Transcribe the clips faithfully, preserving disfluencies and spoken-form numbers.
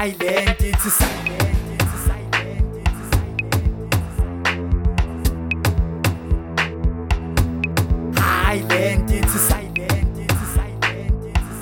silent, it's silent. Silent, it's silent, it's silent, it's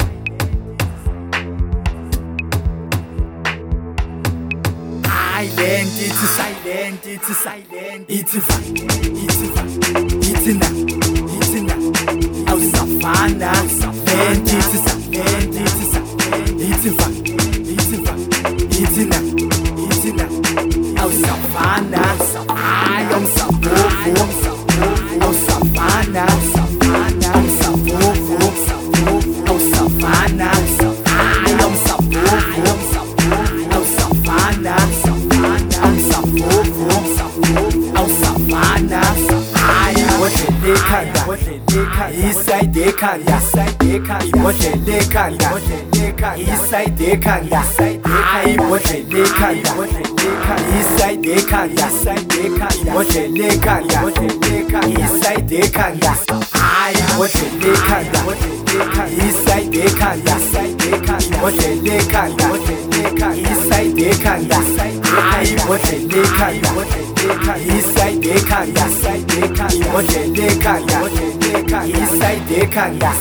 silent, it's silent, it's silent, it's fine, it's fine, it's now, it's now. Au savana, silent, it's silent, it's silent, it's fine, it's fine, it's now, it's now. Au savana, I am savana, au savana. I'm Savovo, I'm Savannah, I'm Savovo, I'm Savannah, I'm Savovo, I'm Savannah. Ibotelekanda, inside the kanda, Ibotelekanda, inside the kanda, Ibotelekanda, inside the kanda, Ibotelekanda, inside the kanda. Ibotelekanda, inside the kanda, Ibotelekanda, inside the kanda, Ibotelekanda, inside the kanda, Ibotelekanda, inside the kanda.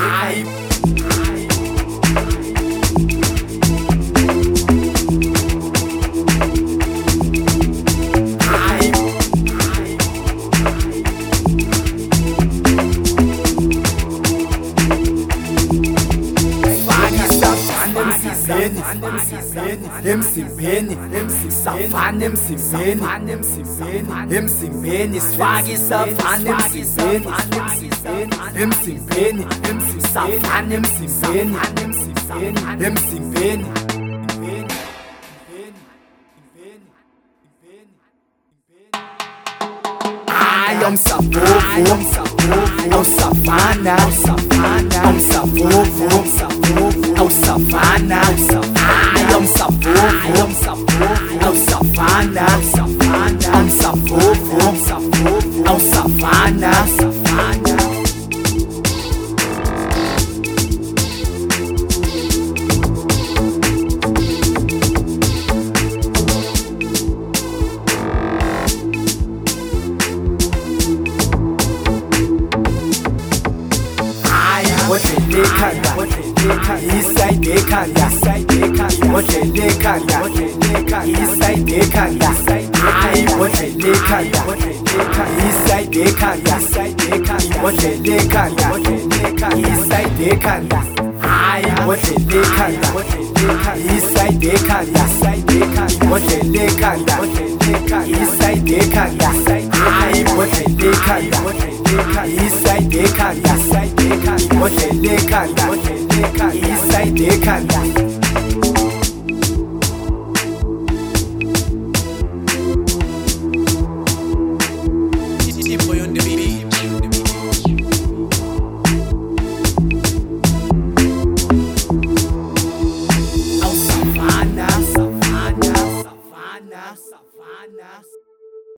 Emsimbeni, emsifana emsimbeni, emsimbeni, swag isafana emsimbeni, emsimbeni, emsifana emsimbeni, emsimbeni. I am Savovo, I'm Savannah, I'm Savovo, I'm Savannah, I am Savovo, I'm Savannah, I'm Savovo, I'm Savannah. Ibotelekanda, inside the kanda, Ibotelekanda, inside the kanda, Ibotelekanda, inside the kanda, Ibotelekanda, inside the kanda. Ibotelekanda, inside the kanda, Ibotelekanda, inside the kanda, Ibotelekanda, inside the kanda, Ibotelekanda, inside the kanda. Boy on the beat.